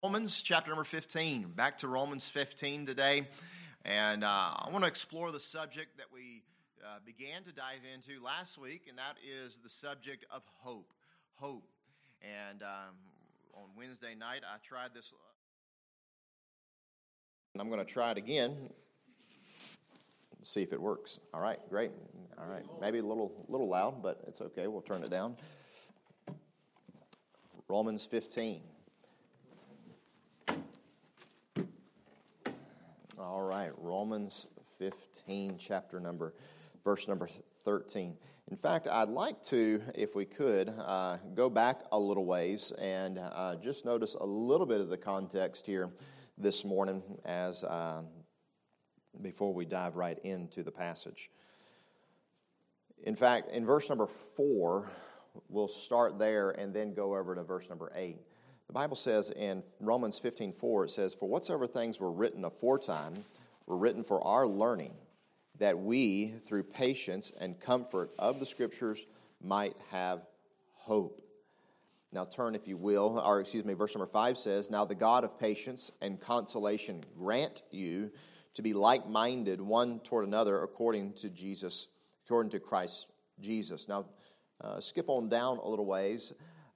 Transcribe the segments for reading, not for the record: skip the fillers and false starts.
Romans chapter number 15. Back to Romans 15 today. And I want to explore the subject that we began to dive into last week, and that is the subject of hope. Hope. And on Wednesday night, I tried this. And I'm going to try it again. See if it works. All right, great. All right, maybe a little loud, but it's okay. We'll turn it down. Romans 15. All right, Romans 15, verse number 13. In fact, I'd like to, if we could, go back a little ways and just notice a little bit of the context here this morning as before we dive right into the passage. In fact, in verse number 4, we'll start there and then go over to verse number 8. The Bible says in Romans 15:4, it says, "For whatsoever things were written aforetime were written for our learning, that we, through patience and comfort of the Scriptures, might have hope." Now turn, if you will, verse number 5 says, "Now the God of patience and consolation grant you to be like-minded one toward another according to Christ Jesus." Now skip on down a little ways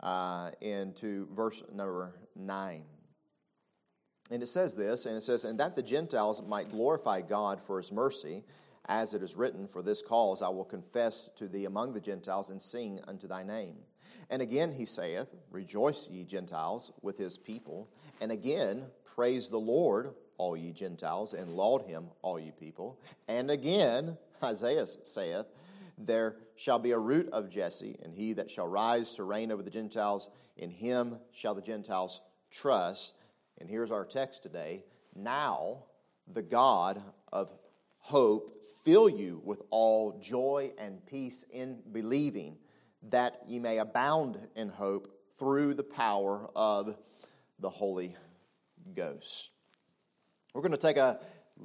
into verse number 9. And it says this, "And that the Gentiles might glorify God for His mercy, as it is written, for this cause I will confess to thee among the Gentiles, and sing unto thy name. And again he saith, Rejoice, ye Gentiles, with His people. And again, praise the Lord, all ye Gentiles, and laud Him, all ye people. And again, Isaiah saith, There shall be a root of Jesse, and he that shall rise to reign over the Gentiles, in him shall the Gentiles trust." And here's our text today. "Now the God of hope fill you with all joy and peace in believing, that ye may abound in hope through the power of the Holy Ghost." We're going to take a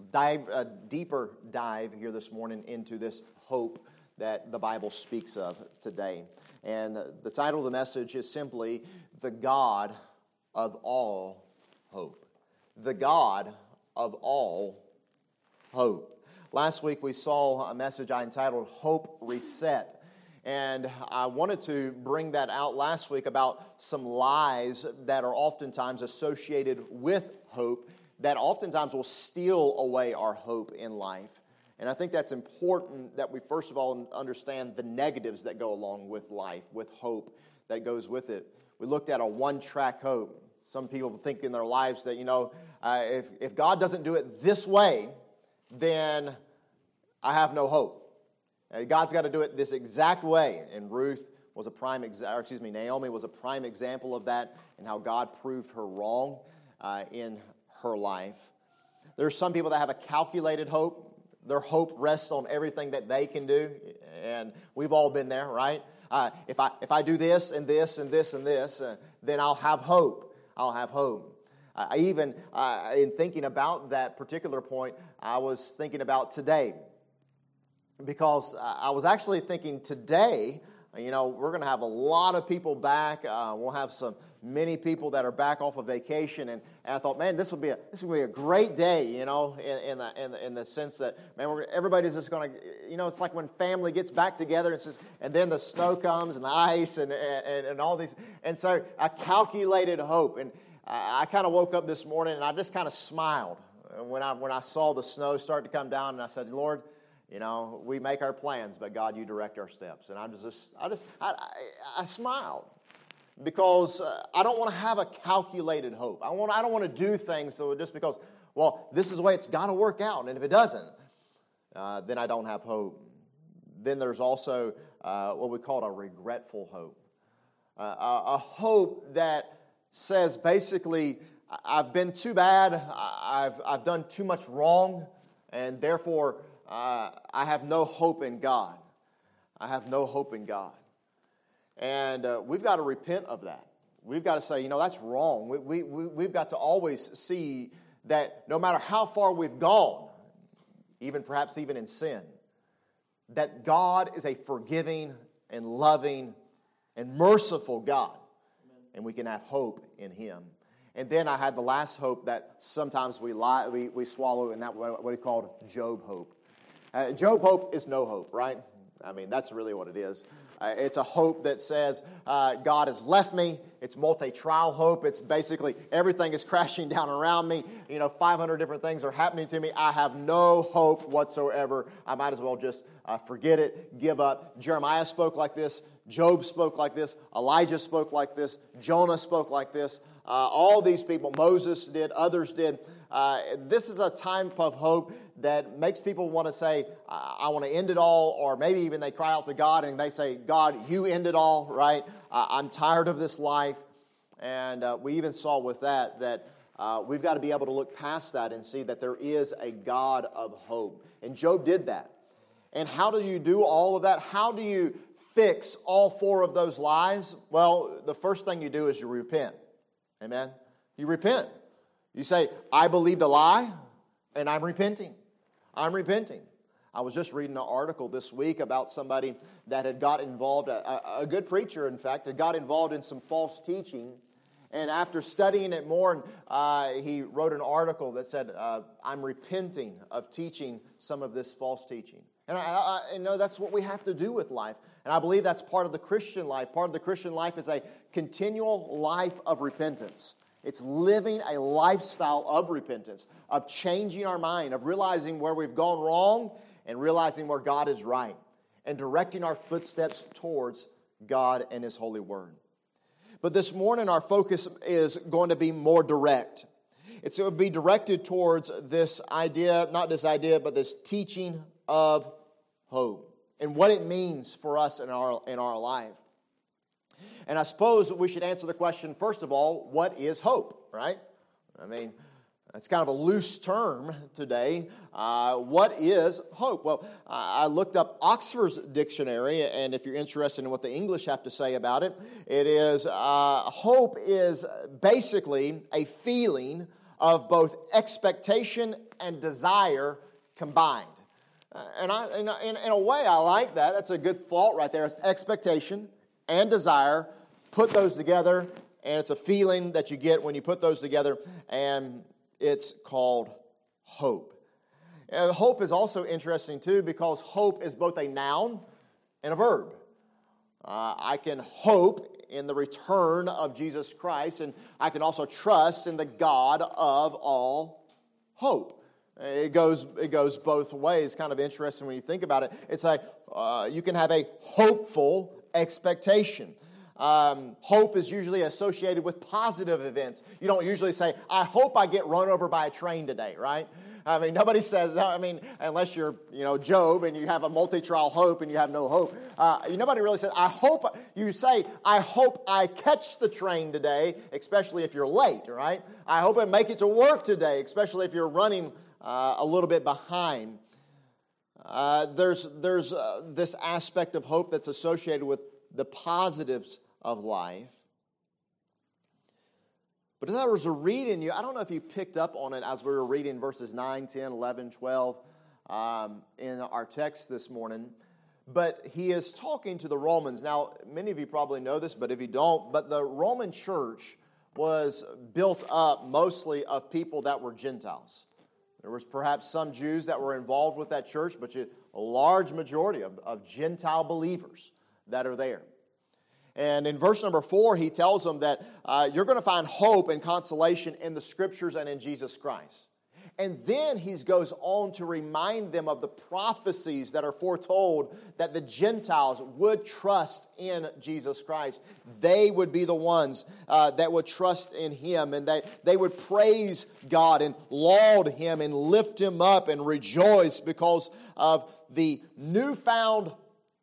deeper dive here this morning into this hope that the Bible speaks of today. And the title of the message is simply, "The God of All Hope." The God of all hope. Last week we saw a message I entitled Hope Reset. And I wanted to bring that out last week about some lies that are oftentimes associated with hope that oftentimes will steal away our hope in life. And I think that's important that we first of all understand the negatives that go along with life, with hope that goes with it. We looked at a one-track hope. Some people think in their lives that, if God doesn't do it this way, then I have no hope. God's got to do it this exact way. And Naomi was a prime example of that and how God proved her wrong in her life. There's some people that have a calculated hope. Their hope rests on everything that they can do, and we've all been there, right? If I do this and this and this and this, then I'll have hope. I'll have hope. In thinking about that particular point, I was thinking about today, because I was actually thinking today, we're going to have a lot of people back. We'll have many people that are back off of vacation, and I thought, man, this would be a great day, in the sense that, man, everybody's just going to, it's like when family gets back together, and then the snow comes and the ice and all these, and so I calculated hope, and I kind of woke up this morning and I just kind of smiled when I saw the snow start to come down, and I said, Lord, we make our plans, but God, you direct our steps, and I smiled. Because I don't want to have a calculated hope. I don't want to do things so just because, this is the way it's got to work out. And if it doesn't, then I don't have hope. Then there's also what we call a regretful hope. A hope that says basically, I've been too bad, I've done too much wrong, and therefore I have no hope in God. I have no hope in God. And we've got to repent of that. We've got to say, that's wrong. We've got to always see that no matter how far we've gone, perhaps even in sin, that God is a forgiving and loving and merciful God. Amen. And we can have hope in Him. And then I had the last hope that sometimes we swallow, and that what we called Job hope. Job hope is no hope, right? I mean, that's really what it is. It's a hope that says, God has left me. It's multi-trial hope. It's basically everything is crashing down around me. 500 different things are happening to me. I have no hope whatsoever. I might as well just forget it, give up. Jeremiah spoke like this. Job spoke like this. Elijah spoke like this. Jonah spoke like this. All these people, Moses did, others did. This is a time of hope that makes people want to say, I want to end it all, or maybe even they cry out to God and they say, God, you end it all, right? I'm tired of this life. And we even saw with that we've got to be able to look past that and see that there is a God of hope. And Job did that. And how do you do all of that? How do you fix all four of those lies? Well, the first thing you do is you repent. Amen? You repent. You say, I believed a lie, and I'm repenting. I'm repenting. I was just reading an article this week about somebody that had got involved, a good preacher, in fact, had got involved in some false teaching. And after studying it more, he wrote an article that said, I'm repenting of teaching some of this false teaching. And I know that's what we have to do with life. And I believe that's part of the Christian life. Part of the Christian life is a continual life of repentance. It's living a lifestyle of repentance, of changing our mind, of realizing where we've gone wrong and realizing where God is right, and directing our footsteps towards God and His holy word. But this morning our focus is going to be more direct. It's going to be directed towards this idea, not this idea, but this teaching of hope and what it means for us in our life. And I suppose we should answer the question, first of all, what is hope, right? I mean, it's kind of a loose term today. What is hope? Well, I looked up Oxford's dictionary, and if you're interested in what the English have to say about it, it is, hope is basically a feeling of both expectation and desire combined. And in a way, I like that. That's a good thought right there. It's expectation and desire. Put those together, and it's a feeling that you get when you put those together, and it's called hope. Hope is also interesting, too, because hope is both a noun and a verb. I can hope in the return of Jesus Christ, and I can also trust in the God of all hope. It goes both ways. Kind of interesting when you think about it. It's like you can have a hopeful expectation. Hope is usually associated with positive events. You don't usually say, I hope I get run over by a train today, right? I mean, nobody says that. I mean, unless you're, Job and you have a multi-trial hope and you have no hope. Nobody really says, I hope I catch the train today, especially if you're late, right? I hope I make it to work today, especially if you're running a little bit behind. There's this aspect of hope that's associated with the positives of life. But as I was reading I don't know if you picked up on it as we were reading verses 9, 10, 11, 12 in our text this morning. But he is talking to the Romans. Now, many of you probably know this, but if you don't, but the Roman church was built up mostly of people that were Gentiles. There was perhaps some Jews that were involved with that church, but a large majority of Gentile believers that are there. And in verse number 4, he tells them that you're going to find hope and consolation in the Scriptures and in Jesus Christ. And then he goes on to remind them of the prophecies that are foretold that the Gentiles would trust in Jesus Christ. They would be the ones that would trust in Him, and they would praise God and laud Him and lift Him up and rejoice because of the newfound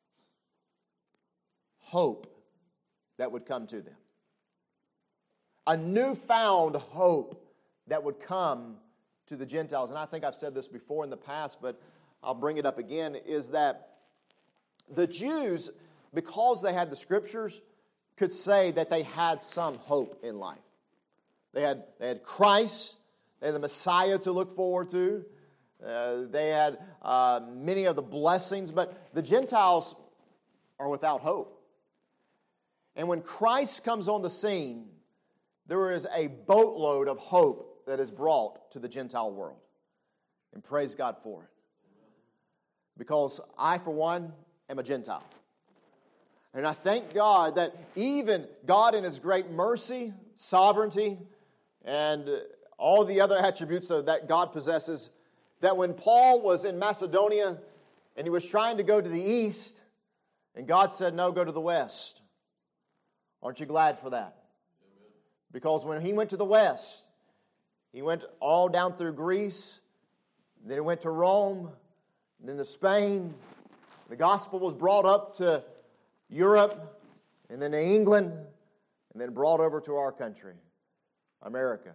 hope that would come to them. A newfound hope that would come to the Gentiles. And I think I've said this before in the past, but I'll bring it up again, is that the Jews, because they had the Scriptures, could say that they had some hope in life. They had Christ, they had the Messiah to look forward to, they had many of the blessings, but the Gentiles are without hope. And when Christ comes on the scene, there is a boatload of hope that is brought to the Gentile world. And praise God for it. Because I, for one, am a Gentile. And I thank God that even God in His great mercy, sovereignty, and all the other attributes that God possesses, that when Paul was in Macedonia and he was trying to go to the east, and God said, no, go to the west. Aren't you glad for that? Because when he went to the west, he went all down through Greece, then he went to Rome, then to Spain. The gospel was brought up to Europe, and then to England, and then brought over to our country, America.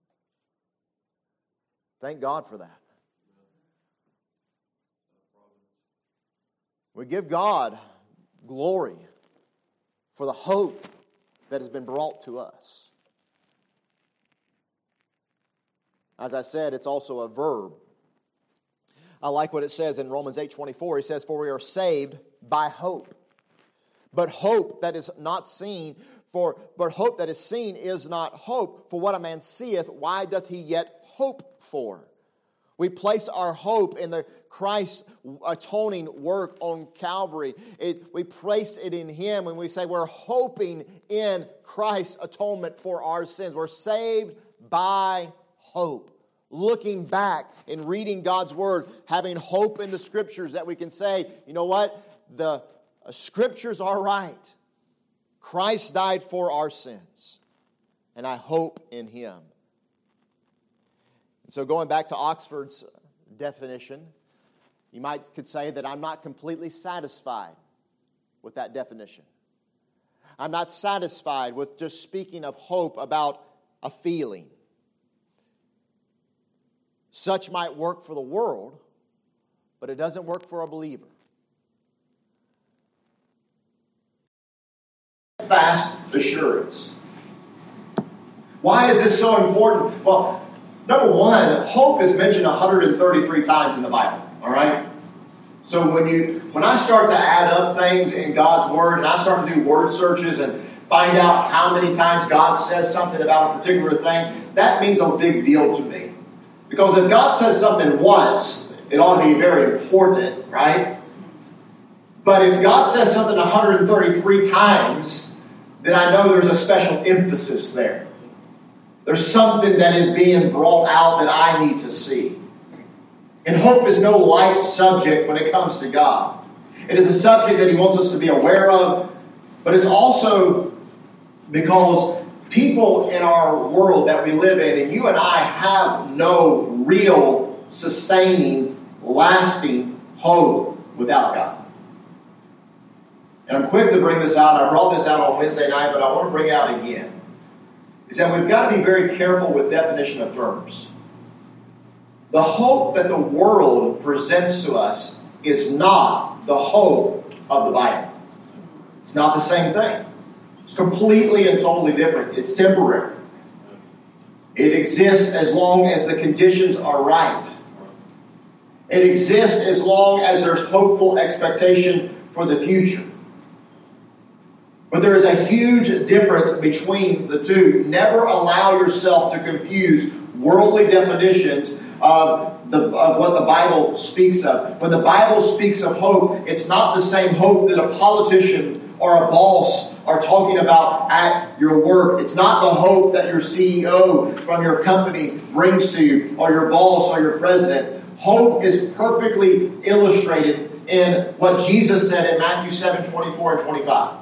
Thank God for that. We give God glory for the hope that has been brought to us. As I said, it's also a verb. I like what it says in Romans 8:24. He says, "For we are saved by hope. But hope that is not seen, but hope that is seen is not hope. For what a man seeth, why doth he yet hope for?" We place our hope in the Christ's atoning work on Calvary. We place it in Him when we say we're hoping in Christ's atonement for our sins. We're saved by hope. Looking back and reading God's Word, having hope in the Scriptures that we can say, you know what? The Scriptures are right. Christ died for our sins, and I hope in Him. And so going back to Oxford's definition, you could say that I'm not completely satisfied with that definition. I'm not satisfied with just speaking of hope about a feeling. Such might work for the world, but it doesn't work for a believer. Fast assurance. Why is this so important? Well, number one, hope is mentioned 133 times in the Bible. All right? So when I start to add up things in God's Word, and I start to do word searches and find out how many times God says something about a particular thing, that means a big deal to me. Because if God says something once, it ought to be very important, right? But if God says something 133 times, then I know there's a special emphasis there. There's something that is being brought out that I need to see. And hope is no light subject when it comes to God. It is a subject that He wants us to be aware of, but it's also because people in our world that we live in, and you and I have no real, sustaining, lasting hope without God. And I'm quick to bring this out. I brought this out on Wednesday night, but I want to bring it out again. Is that we've got to be very careful with definition of terms. The hope that the world presents to us is not the hope of the Bible. It's not the same thing. It's completely and totally different. It's temporary. It exists as long as the conditions are right. It exists as long as there's hopeful expectation for the future. But there is a huge difference between the two. Never allow yourself to confuse worldly definitions of what the Bible speaks of. When the Bible speaks of hope, it's not the same hope that a politician or a boss are talking about at your work. It's not the hope that your CEO from your company brings to you, or your boss or your president. Hope is perfectly illustrated in what Jesus said in Matthew 7:24 and 25.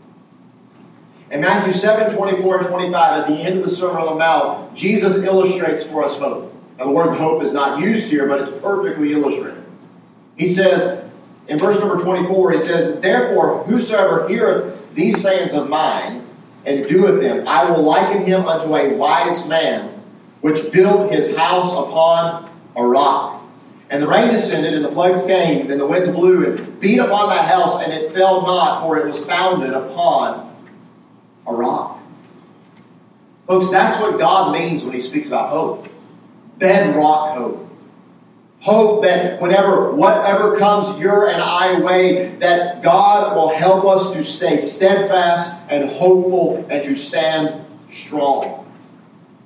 In Matthew 7:24 and 25, at the end of the Sermon on the Mount, Jesus illustrates for us hope. Now, the word hope is not used here, but it's perfectly illustrated. He says, in verse number 24, he says, "Therefore, whosoever heareth these sayings of mine, and doeth them, I will liken him unto a wise man, which built his house upon a rock. And the rain descended, and the floods came, and the winds blew, and beat upon that house, and it fell not, for it was founded upon a rock." Folks, that's what God means when He speaks about hope. Bedrock hope. Hope that whatever comes your and I way, that God will help us to stay steadfast and hopeful and to stand strong.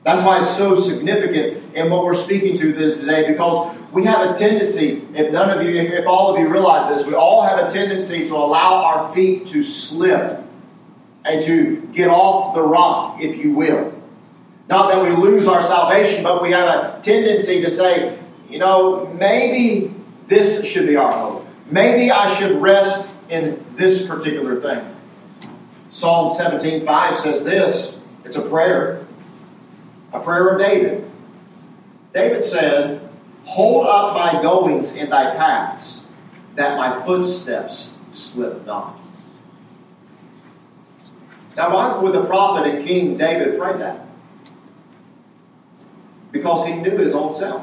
That's why it's so significant in what we're speaking to today, because we have a tendency, if all of you realize this, we all have a tendency to allow our feet to slip and to get off the rock, if you will. Not that we lose our salvation, but we have a tendency to say, maybe this should be our hope. Maybe I should rest in this particular thing. Psalm 17:5 says this. It's a prayer of David. David said, "Hold up my goings in thy paths, that my footsteps slip not." Now, why would the prophet and King David pray that? Because he knew his own self.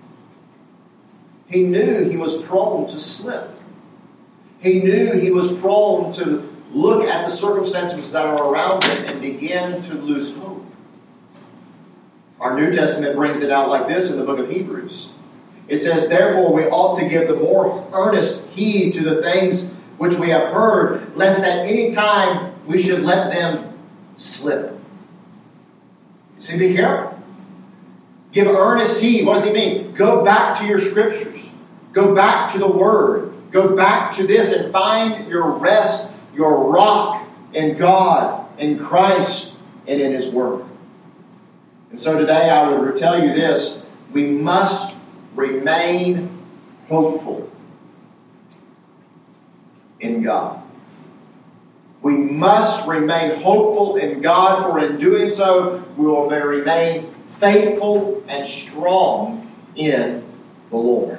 He knew he was prone to slip. He knew he was prone to look at the circumstances that are around him and begin to lose hope. Our New Testament brings it out like this in the book of Hebrews. It says, "Therefore we ought to give the more earnest heed to the things which we have heard, lest at any time we should let them slip." You see, be careful. Give earnest heed. What does he mean? Go back to your scriptures. Go back to the Word. Go back to this and find your rest, your rock in God, in Christ, and in His Word. And so today I would tell you this. We must remain hopeful in God. We must remain hopeful in God, for in doing so, we will remain faithful and strong in the Lord.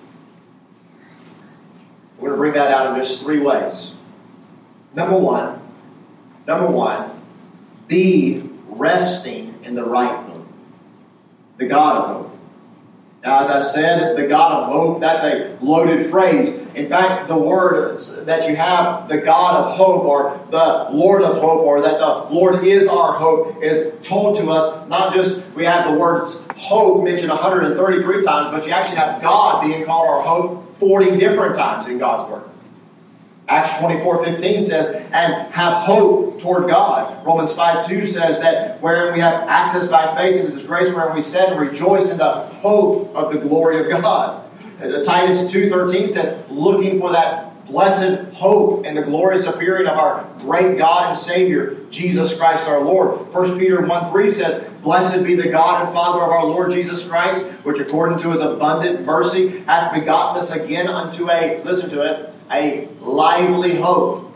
We're going to bring that out in just three ways. Number one, be resting in the right hope, the God of hope. Now, as I've said, the God of hope, that's a loaded phrase. In fact, the word that you have, the God of hope, or the Lord of hope, or that the Lord is our hope, is told to us, not just we have the words hope mentioned 133 times, but you actually have God being called our hope 40 different times in God's Word. Acts 24:15 says, "And have hope toward God." Romans 5:2 says that wherein we have access by faith into this grace wherein we stand and rejoice in the hope of the glory of God. Titus 2:13 says, "Looking for that blessed hope and the glorious appearing of our great God and Savior, Jesus Christ our Lord." 1 Peter 1:3 says, "Blessed be the God and Father of our Lord Jesus Christ, which according to His abundant mercy hath begotten us again unto a," listen to it, "a lively hope."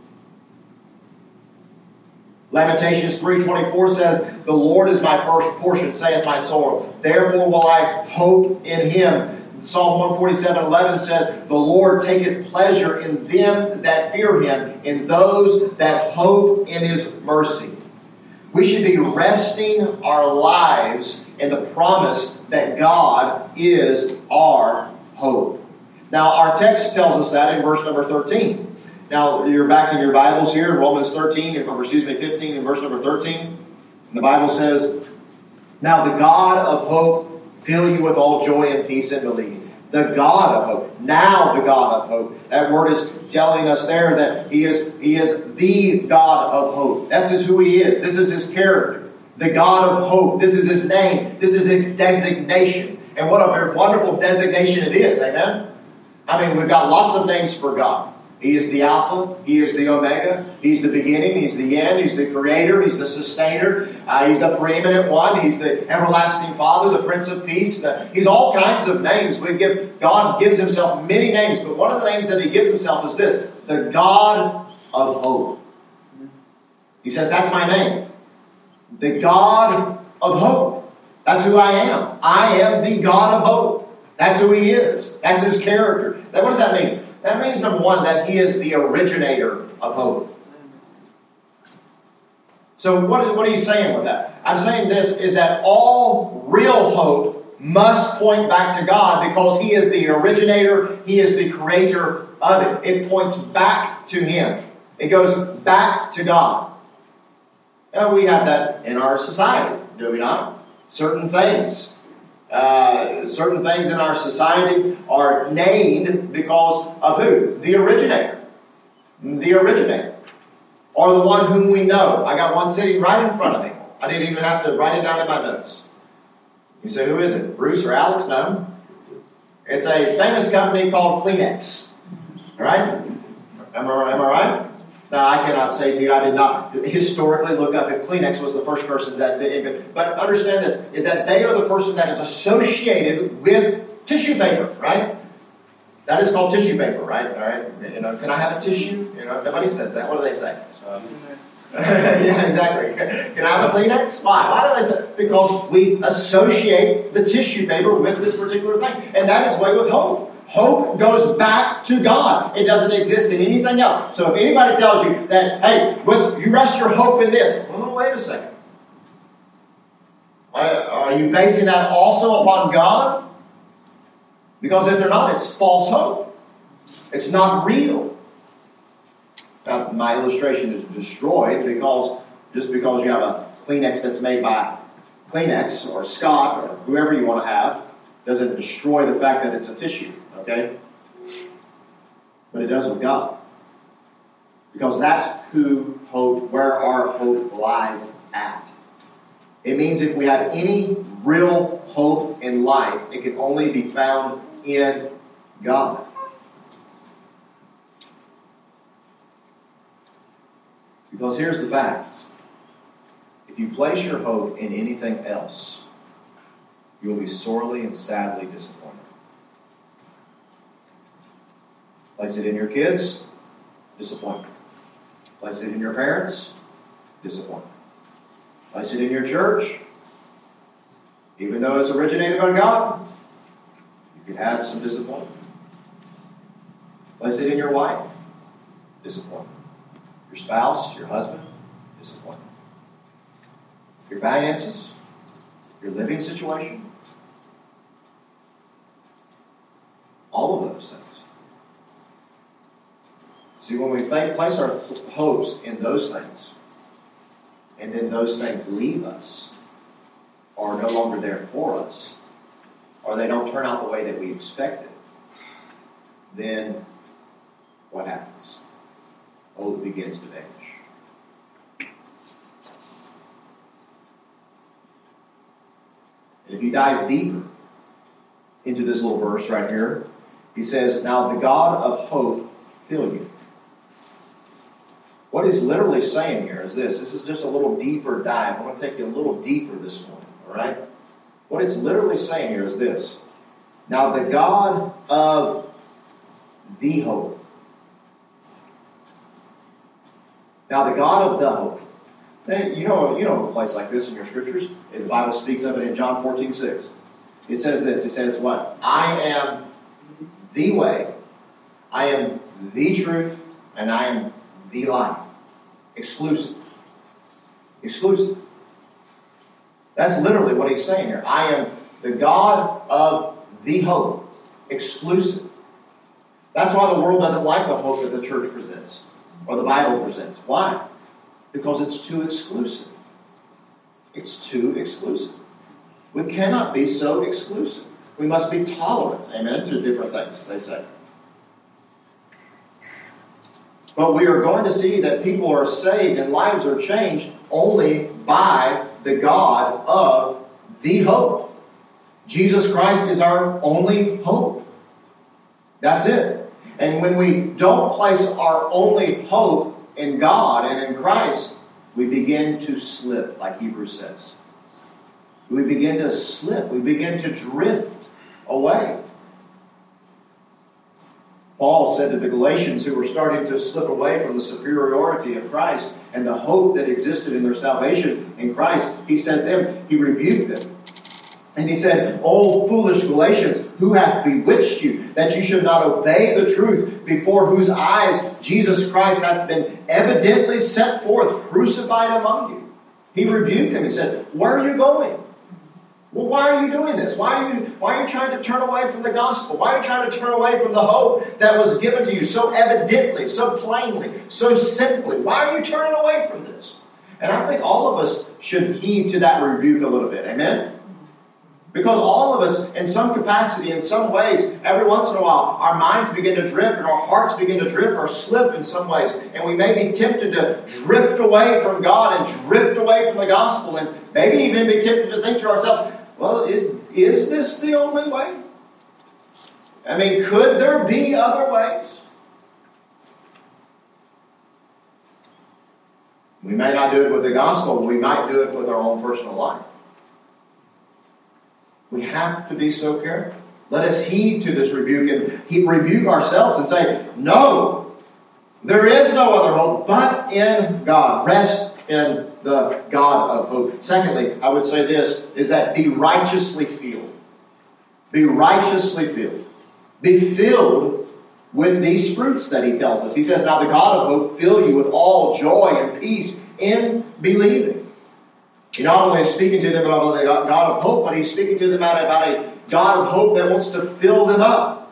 Lamentations 3:24 says, "The Lord is my portion, saith my soul. Therefore will I hope in Him." Psalm 147:11 says, "The Lord taketh pleasure in them that fear Him, in those that hope in His mercy." We should be resting our lives in the promise that God is our hope. Now, our text tells us that in verse number 13. Now, you're back in your Bibles here in Romans 15 and verse number 13. And the Bible says, "Now the God of hope fill you with all joy and peace in believing." The God of hope. Now the God of hope. That word is telling us there that He is the God of hope. That's just who He is. This is His character. The God of hope. This is His name. This is His designation. And what a very wonderful designation it is. Amen? I mean, we've got lots of names for God. He is the Alpha. He is the Omega. He's the beginning. He's the end. He's the Creator. He's the Sustainer. He's the preeminent one. He's the everlasting Father, the Prince of Peace. He's all kinds of names. God gives Himself many names, but one of the names that He gives Himself is this: the God of hope. He says, "That's my name. The God of hope. That's who I am. I am the God of hope." That's who He is. That's His character. Now, what does that mean? That means, number one, that He is the originator of hope. So what are you saying with that? I'm saying this is that all real hope must point back to God because He is the originator. He is the creator of it. It points back to Him. It goes back to God. Now, we have that in our society, do we not? Certain things in our society are named because of who? The originator. The originator. Or the one whom we know. I got one sitting right in front of me. I didn't even have to write it down in my notes. You say, who is it? Bruce or Alex? No. It's a famous company called Kleenex. All right? Am I right? Now, I cannot say to you, I did not historically look up if Kleenex was the first person that did. But understand this, is that they are the person that is associated with tissue paper, right? That is called tissue paper, right? All right. You know, can I have a tissue? You know, nobody says that. What do they say? Yeah, exactly. Can I have a Kleenex? Why? Why do I say? Because we associate the tissue paper with this particular thing. And that is the way with hope. Hope goes back to God. It doesn't exist in anything else. So if anybody tells you that, hey, you rest your hope in this, well, wait a second. Are you basing that also upon God? Because if they're not, it's false hope. It's not real. Now, my illustration is destroyed just because you have a Kleenex that's made by Kleenex or Scott or whoever you want to have doesn't destroy the fact that it's a tissue. Okay? But it does with God. Because that's where our hope lies at. It means if we have any real hope in life, it can only be found in God. Because here's the facts. If you place your hope in anything else, you will be sorely and sadly disappointed. Place it in your kids, disappointment. Place it in your parents, disappointment. Place it in your church, even though it's originated by God, you could have some disappointment. Place it in your wife, disappointment. Your spouse, your husband, disappointment. Your finances, your living situation, all of those things. See, when we place our hopes in those things, and then those things leave us, or are no longer there for us, or they don't turn out the way that we expected, then what happens? Hope begins to vanish. And if you dive deeper into this little verse right here, he says, now the God of hope fill you. What he's literally saying here is this. This is just a little deeper dive. I want to take you a little deeper this morning. All right? What it's literally saying here is this. Now the God of the hope. Now the God of the hope. You know a place like this in your scriptures. The Bible speaks of it in John 14:6. It says this. It says what? I am the way. I am the truth. And I am the life. Exclusive. Exclusive. That's literally what he's saying here. I am the God of the hope. Exclusive. That's why the world doesn't like the hope that the church presents. Or the Bible presents. Why? Because it's too exclusive. It's too exclusive. We cannot be so exclusive. We must be tolerant, amen, to different things, they say. But we are going to see that people are saved and lives are changed only by the God of the hope. Jesus Christ is our only hope. That's it. And when we don't place our only hope in God and in Christ, we begin to slip, like Hebrews says. We begin to slip. We begin to drift away. Paul said to the Galatians who were starting to slip away from the superiority of Christ and the hope that existed in their salvation in Christ, he said to them, he rebuked them. And he said, O foolish Galatians, who hath bewitched you, that you should not obey the truth, before whose eyes Jesus Christ hath been evidently set forth, crucified among you? He rebuked them. He said, where are you going? Well, why are you doing this? Why are you trying to turn away from the gospel? Why are you trying to turn away from the hope that was given to you so evidently, so plainly, so simply? Why are you turning away from this? And I think all of us should heed to that rebuke a little bit. Amen? Because all of us, in some capacity, in some ways, every once in a while, our minds begin to drift and our hearts begin to drift or slip in some ways. And we may be tempted to drift away from God and drift away from the gospel and maybe even be tempted to think to ourselves, well, is this the only way? I mean, could there be other ways? We may not do it with the gospel, but we might do it with our own personal life. We have to be so careful. Let us heed to this rebuke and rebuke ourselves and say, no, there is no other hope but in God. Rest in the God of hope. Secondly, I would say this, is that be righteously filled. Be righteously filled. Be filled with these fruits that he tells us. He says, now the God of hope fill you with all joy and peace in believing. He not only is speaking to them about the God of hope, but he's speaking to them about a God of hope that wants to fill them up.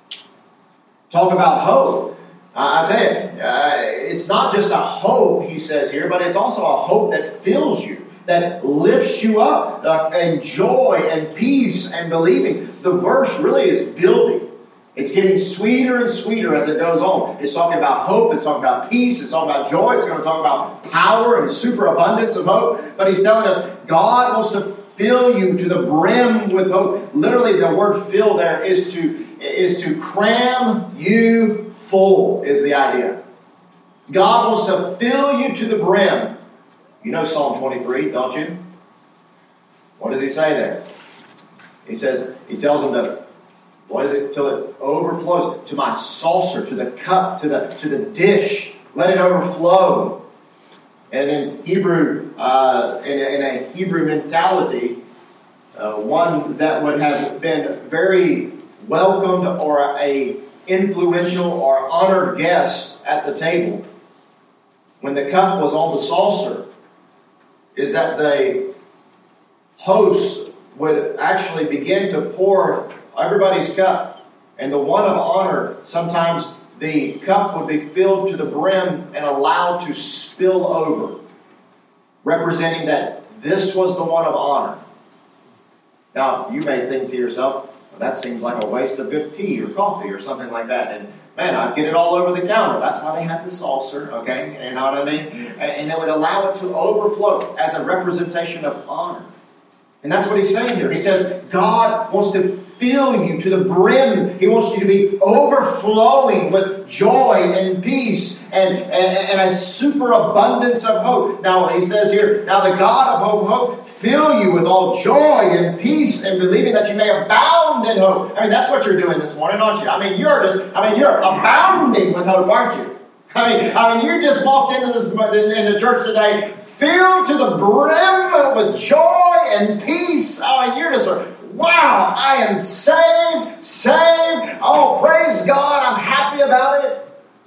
Talk about hope. I tell you, it's not just a hope, he says here, but it's also a hope that fills you, that lifts you up, and joy and peace and believing. The verse really is building. It's getting sweeter and sweeter as it goes on. It's talking about hope. It's talking about peace. It's talking about joy. It's going to talk about power and superabundance of hope. But he's telling us God wants to fill you to the brim with hope. Literally, the word fill there is to cram you full, is the idea. God wants to fill you to the brim. You know Psalm 23, don't you? What does he say there? He tells them to, what is it? Till it overflows. To my saucer, to the cup, to the dish. Let it overflow. And in Hebrew, in a Hebrew mentality, one that would have been very welcomed or a influential or honored guest at the table, when the cup was on the saucer, is that the host would actually begin to pour everybody's cup. And the one of honor, sometimes the cup would be filled to the brim and allowed to spill over, representing that this was the one of honor. Now, you may think to yourself, well, that seems like a waste of good tea or coffee or something like that. And man, I'd get it all over the counter. That's why they had the saucer, okay? You know what I mean? And they would allow it to overflow as a representation of honor. And that's what he's saying here. He says, God wants to fill you to the brim. He wants you to be overflowing with joy and peace and a superabundance of hope. Now, he says here, now the God of hope fill you with all joy and peace and believing that you may abound in hope. I mean, that's what you're doing this morning, aren't you? You're abounding with hope, aren't you? I mean, you just walked into church today filled to the brim with joy and peace. You're just wow, I am saved. Oh, praise God, I'm happy about it.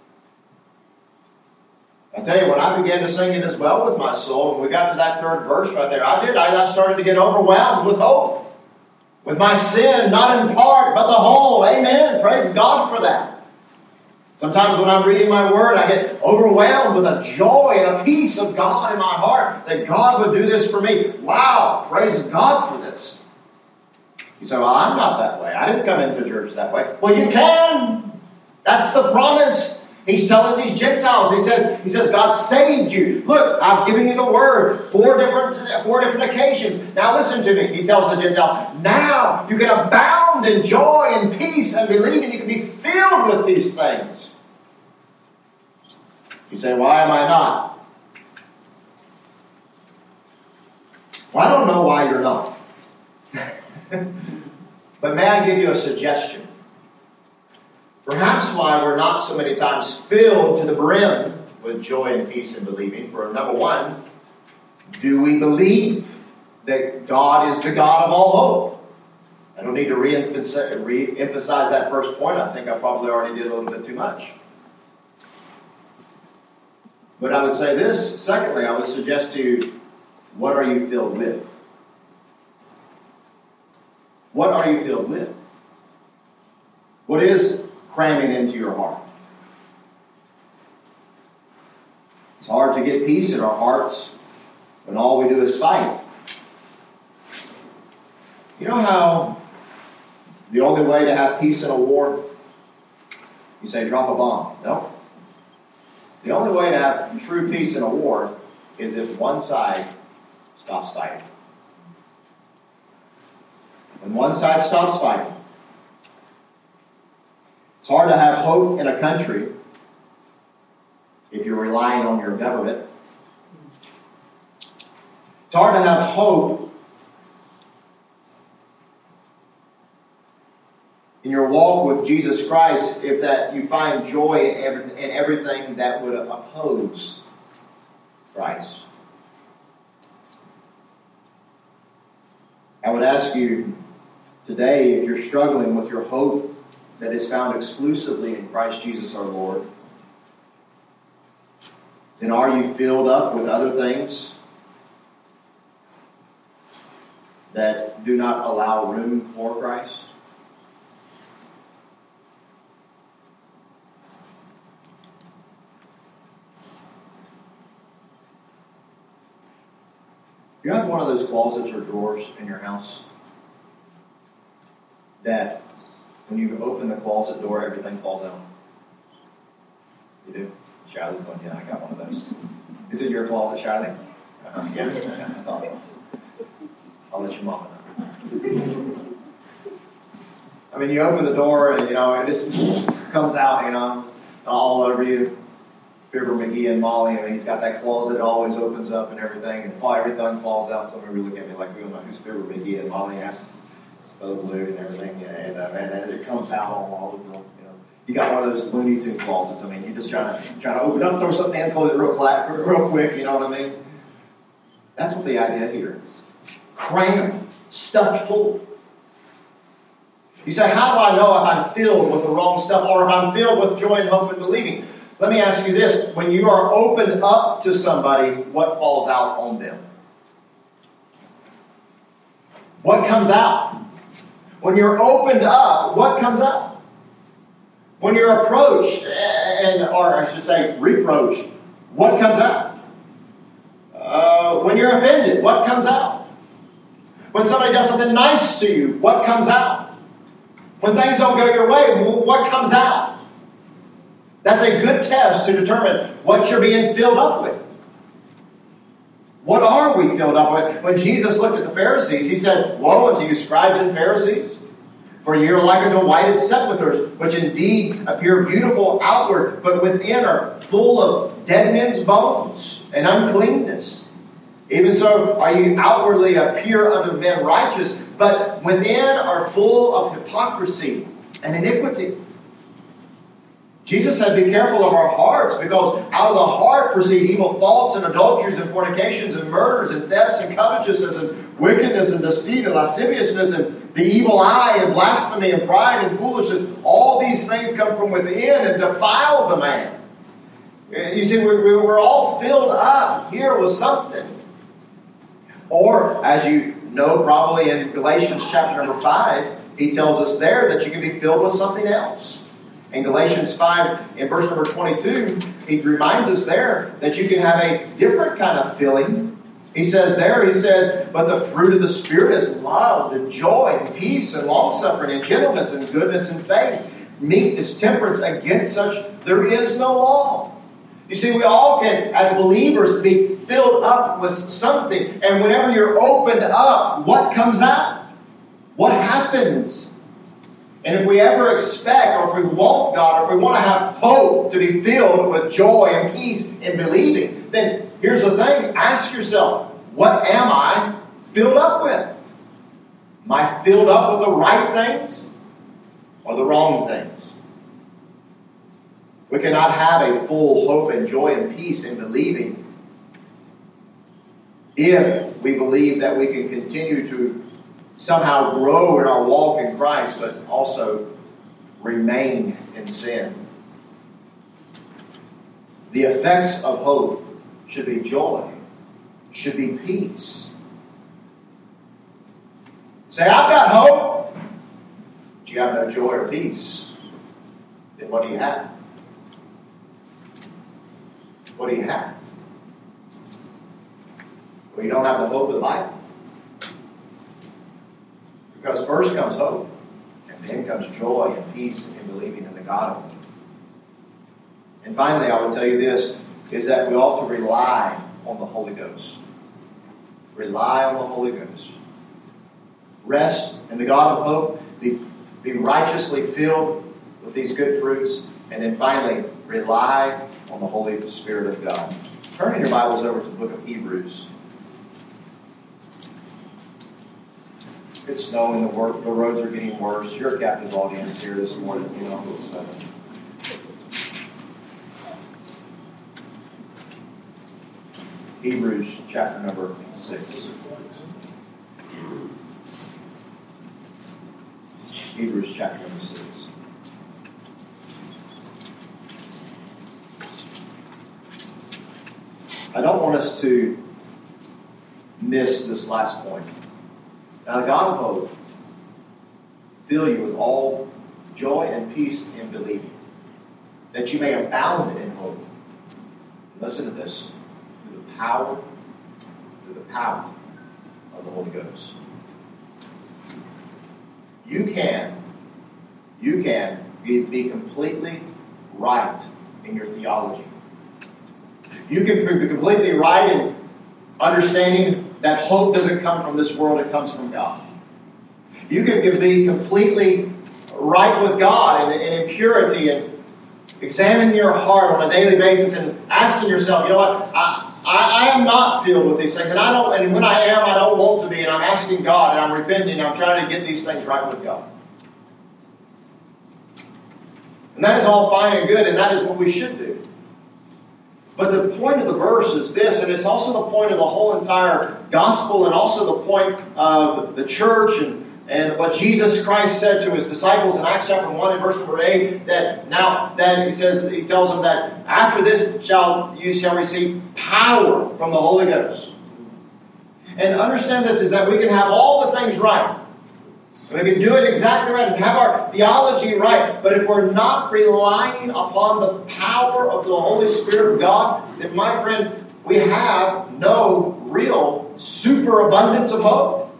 I tell you, when I began to sing it as well with my soul, when we got to that third verse right there, I started to get overwhelmed with hope. With my sin, not in part, but the whole. Amen. Praise God for that. Sometimes when I'm reading my word, I get overwhelmed with a joy and a peace of God in my heart that God would do this for me. Wow, praise God for this. You say, well, I'm not that way. I didn't come into church that way. Well, you can. That's the promise. He's telling these Gentiles. He says, God saved you. Look, I've given you the word four different occasions. Now listen to me. He tells the Gentiles, now you can abound in joy and peace and believing. You can be filled with these things. You say, why am I not? Well, I don't know why you're not. But may I give you a suggestion? Perhaps why we're not so many times filled to the brim with joy and peace and believing. For number one, do we believe that God is the God of all hope? I don't need to re-emphasize that first point. I think I probably already did a little bit too much. But I would say this. Secondly, I would suggest to you, what are you filled with? What are you filled with? What is cramming into your heart? It's hard to get peace in our hearts when all we do is fight. You know how the only way to have peace in a war, you say drop a bomb. No. The only way to have true peace in a war is if one side stops fighting. When one side stops fighting, it's hard to have hope in a country if you're relying on your government. It's hard to have hope in your walk with Jesus Christ if that you find joy in everything that would oppose Christ. I would ask you today, if you're struggling with your hope that is found exclusively in Christ Jesus our Lord, then are you filled up with other things that do not allow room for Christ? You have one of those closets or drawers in your house that when you open the closet door, everything falls out? You do? Charlie's going, yeah, I got one of those. Is it your closet, Charlie? Yeah, I thought it was. I'll let your mama know. I mean, you open the door and, it just comes out, all over you. Fibber McGee and Molly, and he's got that closet, it always opens up and everything, and everything falls out. Some of you look at me like, we don't know who's Fibber McGee and Molly, ask those blue and everything, and it comes out all over. You got one of those Looney Tunes closets. I mean, you're just trying to open up, throw something in, close it real quick. You know what I mean? That's what the idea here is. Crammed, stuffed full. You say, how do I know if I'm filled with the wrong stuff, or if I'm filled with joy and hope and believing? Let me ask you this. When you are opened up to somebody, what falls out on them? What comes out? When you're opened up, what comes out? When you're approached, or I should say reproached, what comes out? When you're offended, what comes out? When somebody does something nice to you, what comes out? When things don't go your way, what comes out? That's a good test to determine what you're being filled up with. What are we filled up with? When Jesus looked at the Pharisees, he said, woe unto you, scribes and Pharisees, for ye are like unto whited sepulchres, which indeed appear beautiful outward, but within are full of dead men's bones and uncleanness. Even so are you outwardly appear unto men righteous, but within are full of hypocrisy and iniquity. Jesus said, be careful of our hearts, because out of the heart proceed evil thoughts and adulteries and fornications and murders and thefts and covetousness and wickedness and deceit and lasciviousness and the evil eye and blasphemy and pride and foolishness. All these things come from within and defile the man. You see, we're all filled up here with something. Or, as you know probably in Galatians chapter number 5, he tells us there that you can be filled with something else. In Galatians 5, in verse number 22, he reminds us there that you can have a different kind of filling. He says, but the fruit of the Spirit is love and joy and peace and long-suffering and gentleness and goodness and faith. Meekness, temperance, against such there is no law. You see, we all can, as believers, be filled up with something. And whenever you're opened up, what comes out? What happens? And if we ever expect, or if we want God, or if we want to have hope to be filled with joy and peace in believing, then here's the thing. Ask yourself, what am I filled up with? Am I filled up with the right things or the wrong things? We cannot have a full hope and joy and peace in believing if we believe that we can continue to somehow grow in our walk in Christ, but also remain in sin. The effects of hope should be joy, should be peace. Say, I've got hope, but you have no joy or peace. Then what do you have? What do you have? Well, you don't have the hope of the Bible. Because first comes hope, and then comes joy and peace in believing in the God of hope. And finally, I would tell you this, is that we ought to rely on the Holy Ghost. Rely on the Holy Ghost. Rest in the God of hope. Be righteously filled with these good fruits. And then finally, rely on the Holy Spirit of God. Turn in your Bibles over to the book of Hebrews. It's snowing, the roads are getting worse. You're a captive audience here this morning. You know, Hebrews chapter number 6. Hebrews chapter number 6. I don't want us to miss this last point. Now, the God of hope fill you with all joy and peace in believing, that you may abound in hope. Listen to this. Through the power of the Holy Ghost. You can be completely right in your theology. You can be completely right in understanding that hope doesn't come from this world, it comes from God. You can be completely right with God and in purity and examining your heart on a daily basis and asking yourself, you know what, I am not filled with these things, and when I am, I don't want to be, and I'm asking God, and I'm repenting, and I'm trying to get these things right with God. And that is all fine and good, and that is what we should do. But the point of the verse is this, and it's also the point of the whole entire gospel, and also the point of the church, and what Jesus Christ said to his disciples in Acts chapter 1 and verse number 8, that now that he tells them that after this you shall receive power from the Holy Ghost. And understand this, is that we can have all the things right. We can do it exactly right and have our theology right. But if we're not relying upon the power of the Holy Spirit of God, then, my friend, we have no real superabundance of hope.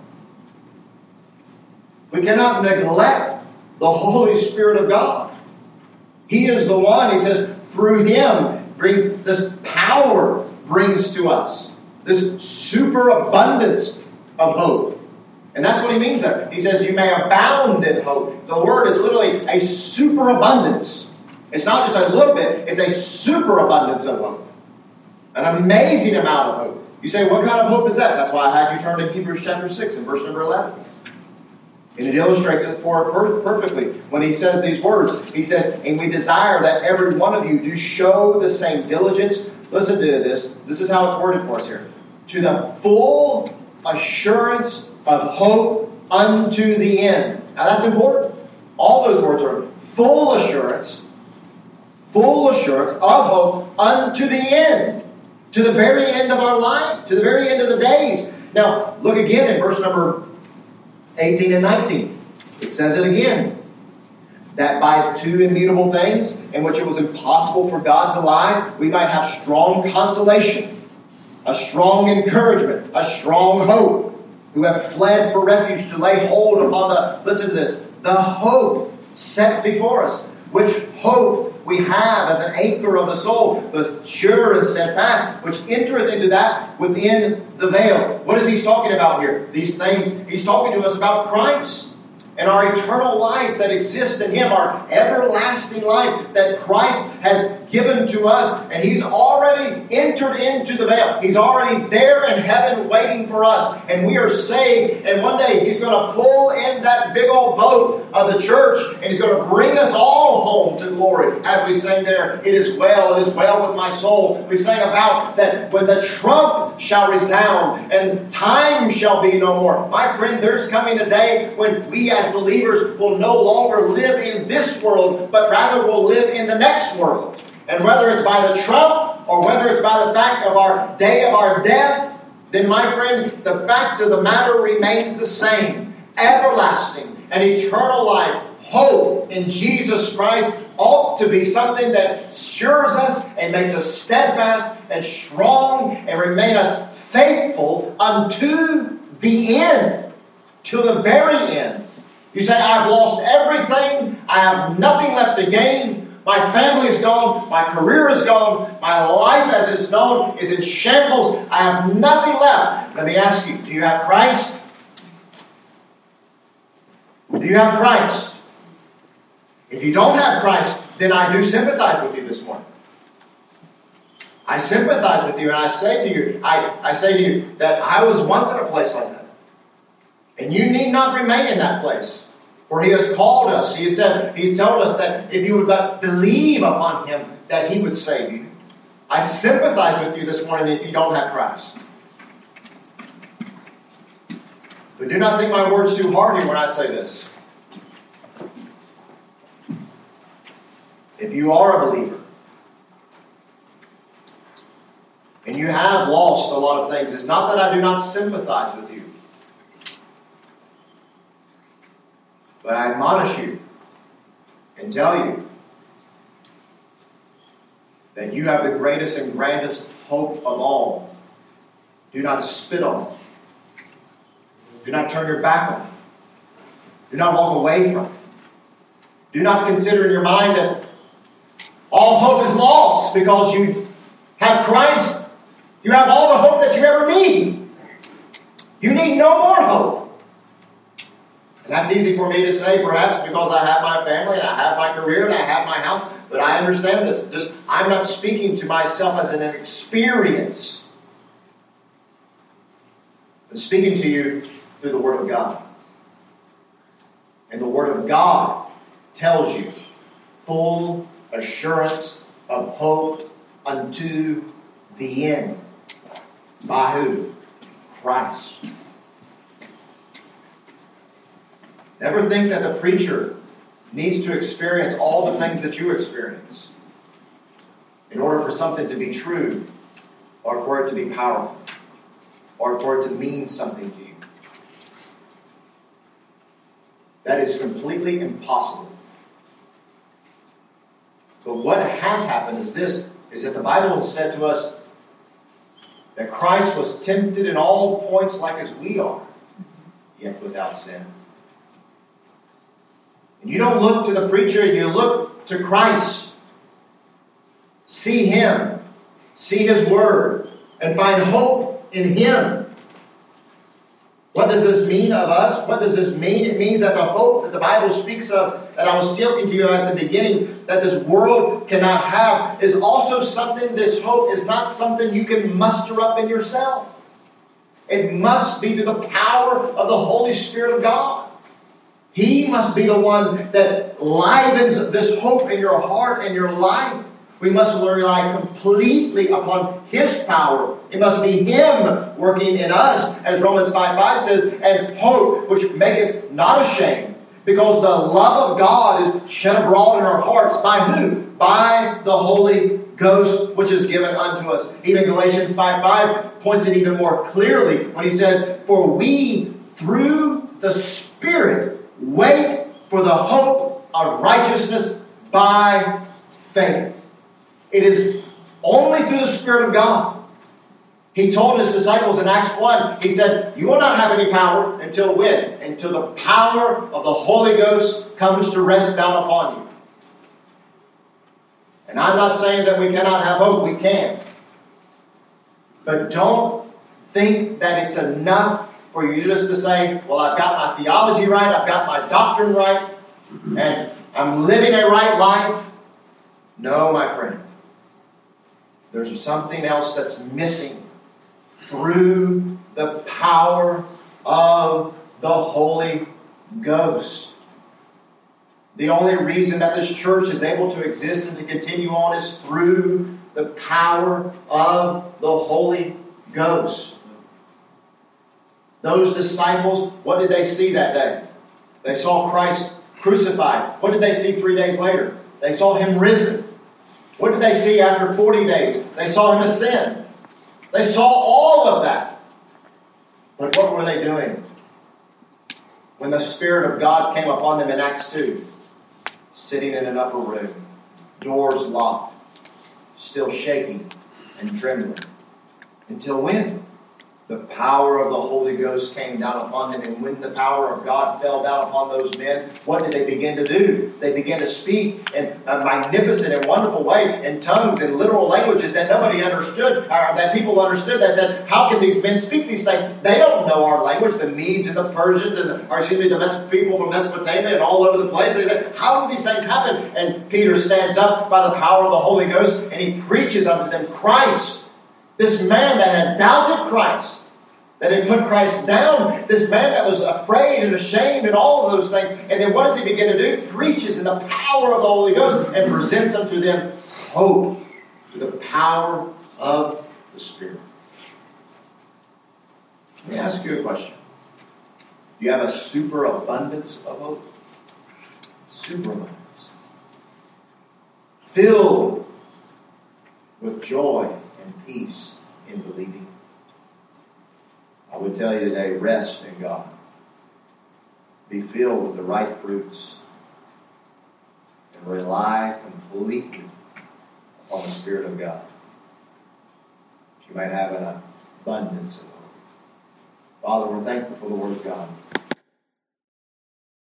We cannot neglect the Holy Spirit of God. He is the one, he says, through him brings this power brings to us. This superabundance of hope. And that's what he means there. He says, you may abound in hope. The word is literally a superabundance. It's not just a little bit, it's a superabundance of hope. An amazing amount of hope. You say, what kind of hope is that? That's why I had you turn to Hebrews chapter 6 and verse number 11. And it illustrates it for it perfectly. When he says these words, he says, and we desire that every one of you do show the same diligence. Listen to this. This is how it's worded for us here. To the full assurance of hope unto the end. Now that's important. All those words are full assurance of hope unto the end. To the very end of our life, to the very end of the days. Now, look again in verse number 18 and 19. It says it again. That by two immutable things, in which it was impossible for God to lie, we might have strong consolation, a strong encouragement, a strong hope, who have fled for refuge to lay hold upon listen to this, the hope set before us, which hope we have as an anchor of the soul, the sure and steadfast, which entereth into that within the veil. What is he talking about here? These things, he's talking to us about Christ and our eternal life that exists in him, our everlasting life that Christ has given to us, and he's already entered into the veil. He's already there in heaven waiting for us, and we are saved, and one day he's going to pull in that big old boat of the church, and he's going to bring us all home to glory. As we sang there, it is well with my soul. We sang about that when the trump shall resound, and time shall be no more. My friend, there's coming a day when we as believers will no longer live in this world, but rather will live in the next world. And whether it's by the trump or whether it's by the fact of our day of our death, then, my friend, the fact of the matter remains the same. Everlasting and eternal life, hope in Jesus Christ ought to be something that assures us and makes us steadfast and strong and remain us faithful unto the end. to the very end. You say, I've lost everything. I have nothing left to gain. My family is gone. My career is gone. My life as it's known is in shambles. I have nothing left. Let me ask you, do you have Christ? Do you have Christ? If you don't have Christ, then I do sympathize with you this morning. I sympathize with you, and I say to you, I say to you that I was once in a place like that. And you need not remain in that place. For He has called us. He told us that if you would but believe upon Him, that He would save you. I sympathize with you this morning if you don't have Christ. But do not think my words too hardy when I say this. If you are a believer, and you have lost a lot of things, it's not that I do not sympathize with you. But I admonish you and tell you that you have the greatest and grandest hope of all. Do not spit on it. Do not turn your back on it. Do not walk away from it. Do not consider in your mind that all hope is lost because you have Christ. You have all the hope that you ever need. You need no more hope. And that's easy for me to say, perhaps because I have my family and I have my career and I have my house. But I understand this. I'm not speaking to myself as an experience. I'm speaking to you through the Word of God. And the Word of God tells you full assurance of hope unto the end. By who? Christ. Never think that the preacher needs to experience all the things that you experience in order for something to be true, or for it to be powerful, or for it to mean something to you. That is completely impossible. But what has happened is this, is that the Bible has said to us that Christ was tempted in all points like as we are, yet without sin. And you don't look to the preacher, you look to Christ. See Him, see His Word, and find hope in Him. What does this mean of us? What does this mean? It means that the hope that the Bible speaks of, that I was talking to you at the beginning, that this world cannot have, is also something, this hope is not something you can muster up in yourself. It must be through the power of the Holy Spirit of God. He must be the one that livens this hope in your heart and your life. We must rely completely upon His power. It must be Him working in us, as Romans 5:5 says, and hope which maketh not ashamed, because the love of God is shed abroad in our hearts. By who? By the Holy Ghost, which is given unto us. Even Galatians 5:5 points it even more clearly when he says, for we through the Spirit wait for the hope of righteousness by faith. It is only through the Spirit of God. He told His disciples in Acts 1, He said, you will not have any power until when? Until the power of the Holy Ghost comes to rest down upon you. And I'm not saying that we cannot have hope. We can. But don't think that it's enough for you just to say, well, I've got my theology right, I've got my doctrine right, and I'm living a right life. No, my friend. There's something else that's missing through the power of the Holy Ghost. The only reason that this church is able to exist and to continue on is through the power of the Holy Ghost. Those disciples, what did they see that day? They saw Christ crucified. What did they see 3 days later? They saw Him risen. What did they see after 40 days? They saw Him ascend. They saw all of that. But what were they doing when the Spirit of God came upon them in Acts 2? Sitting in an upper room, doors locked, still shaking and trembling. Until when? The power of the Holy Ghost came down upon them. And when the power of God fell down upon those men, what did they begin to do? They began to speak in a magnificent and wonderful way in tongues and literal languages that nobody understood, or that people understood. They said, how can these men speak these things? They don't know our language, the Medes and the Persians, and the people from Mesopotamia and all over the place. They said, how do these things happen? And Peter stands up by the power of the Holy Ghost and he preaches unto them Christ. This man that had doubted Christ, that had put Christ down, this man that was afraid and ashamed and all of those things. And then what does he begin to do? Preaches in the power of the Holy Ghost and presents unto them hope through the power of the Spirit. Let me ask you a question. Do you have a superabundance of hope? Superabundance. Filled with joy and peace in believing. I would tell you today, rest in God. Be filled with the right fruits. And rely completely upon the Spirit of God. You might have an abundance of hope. Father, we're thankful for the Word of God.